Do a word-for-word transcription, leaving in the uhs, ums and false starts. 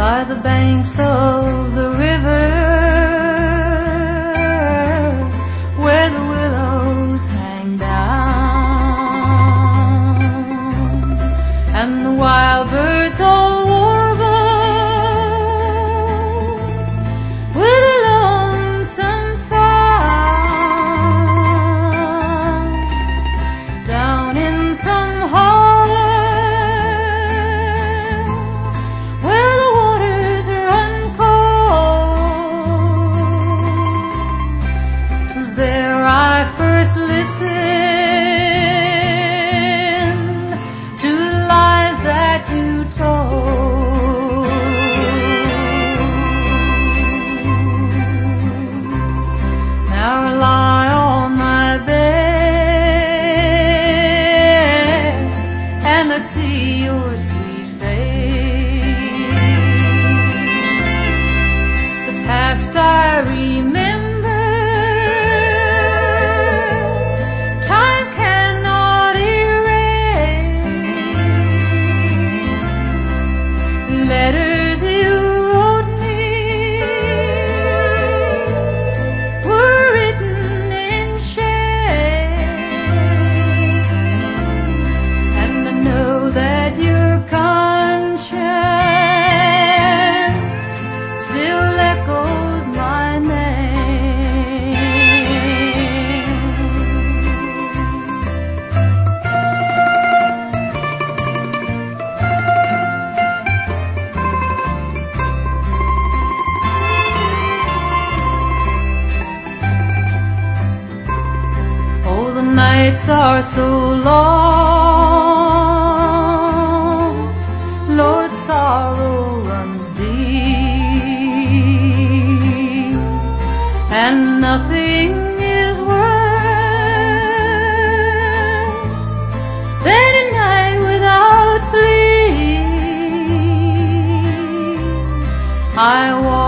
by the banks of the river, where the willows hang down, and the wild birds all warble with a lonesome sound. Down in some hollow where the waters run cold, 'twas there I first listened to the lies that you told. Now I lie on my bed and I see your sweet face. The past I remember, time cannot erase. Letters you wrote me were written in shame, and I know that your conscience still echoes my name. Oh, the nights are so long, Lord, sorrow runs deep, and nothing is worse than a night without sleep. I walk